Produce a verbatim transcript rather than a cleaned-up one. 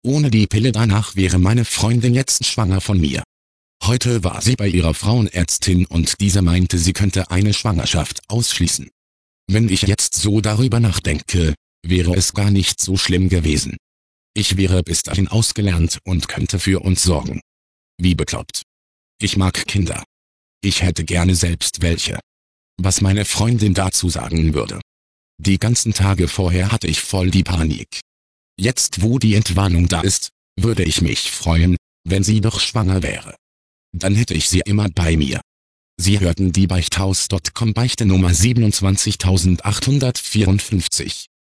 Ohne die Pille danach wäre meine Freundin jetzt schwanger von mir. Heute war sie bei ihrer Frauenärztin und diese meinte, sie könnte eine Schwangerschaft ausschließen. Wenn ich jetzt so darüber nachdenke, wäre es gar nicht so schlimm gewesen. Ich wäre bis dahin ausgelernt und könnte für uns sorgen. Wie bekloppt. Ich mag Kinder. Ich hätte gerne selbst welche. Was meine Freundin dazu sagen würde. Die ganzen Tage vorher hatte ich voll die Panik. Jetzt, wo die Entwarnung da ist, würde ich mich freuen, wenn sie doch schwanger wäre. Dann hätte ich sie immer bei mir. Sie hörten die Beichthaus Punkt com Beichte Nummer siebenundzwanzigtausendachthundertvierundfünfzig.